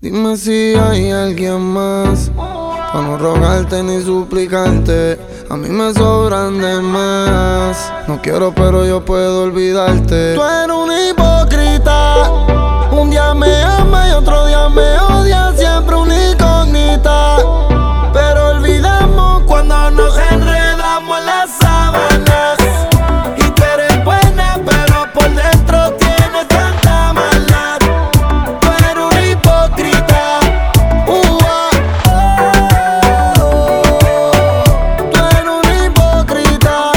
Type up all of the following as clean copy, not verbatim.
Dime si hay alguien más, pa' no rogarte ni suplicarte. A mí me sobran de más. No quiero pero yo puedo olvidarte. Tú eres un hipócrita. Un día me ama y otro día me odia. Siempre una incógnita. Pero olvidamos cuando nos enredamos en las sábanas. Y tú eres buena pero por dentro tienes tanta maldad. Tú eres un hipócrita. Tú eres un hipócrita.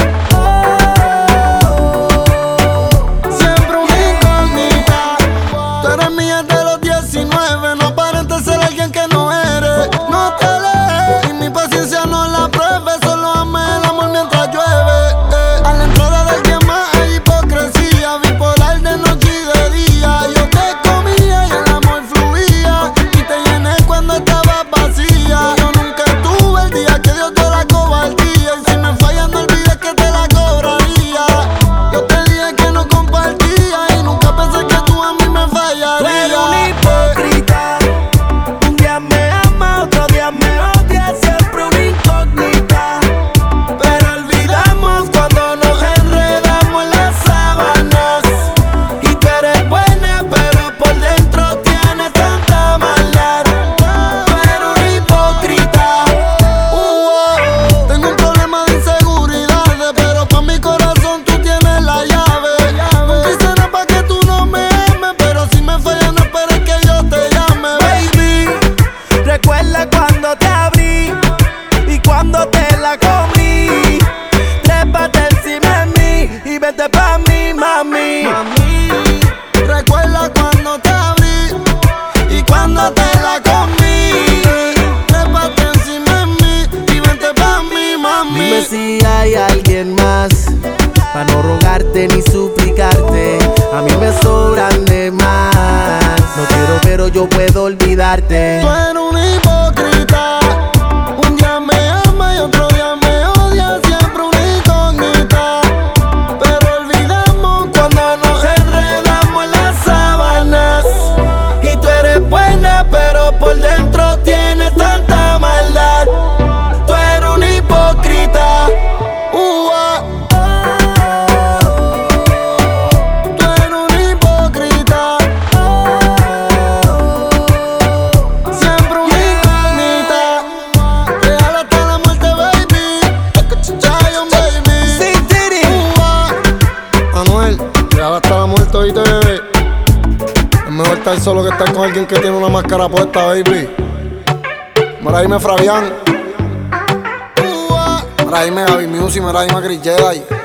Siempre una incógnita. Tú eres mía de los 19. No aparentes ser alguien que no eres. No te lees y mi paciencia no la pruebes. Solo ame el amor mientras llueve. A la entrada de alguien más hay hipocresía. Bipolar de noche y de día. Yo te comía y el amor fluía. Y te llené cuando estabas vacía. Yo nunca tuve el día que Dios dio la cobardía. Y si me fallas no olvides que te la cobraría. Yo te dije que no compartía. Y nunca pensé que tú a mí me fallarías. Tú eres un hipócrita. Un día me ama, otro día me odia. Siempre una incógnita. Pero olvidamos cuando nos enredamos en las sábanas. Y tú eres buena, pero por dentro tienes tanta maldad. Tú eres un hipócrita. Tengo un problema de inseguridades, pero pa' mi corazón tú tienes la llave. No quisiera pa' que tú no me ames, pero si me fallas no esperes que yo te llame, baby. Recuerda cuando te abrí y cuando te la comí. Trépate encima de mí y vete pa' mí, mami. Recuerda cuando te abrí y cuando te la comí. Trépate encima de mí y vente pa' mí, mami. Dime si hay alguien más, pa' no rogarte ni suplicarte. A mí me sobran de más. No quiero pero yo puedo olvidarte. Tú eres un hipócrita. Un día me ama y otro día me odia. Siempre una incógnita. Pero olvidamos cuando nos enredamos en las sábanas. Y tú eres buena pero por dentro tienes tanta maldad. Tú eres un hipócrita. Tú eres un hipócrita. Siempre una incógnita. Real hasta la muerte, baby. Chayon, baby. Sí, Tiri. Anuel, real hasta la muerte, oíste, bebé. Es mejor estar solo que estar con alguien que tiene una máscara puesta, baby. Mira, dime Fabián. Mira, dime Gaby Music, mira, dime Chris Jedi.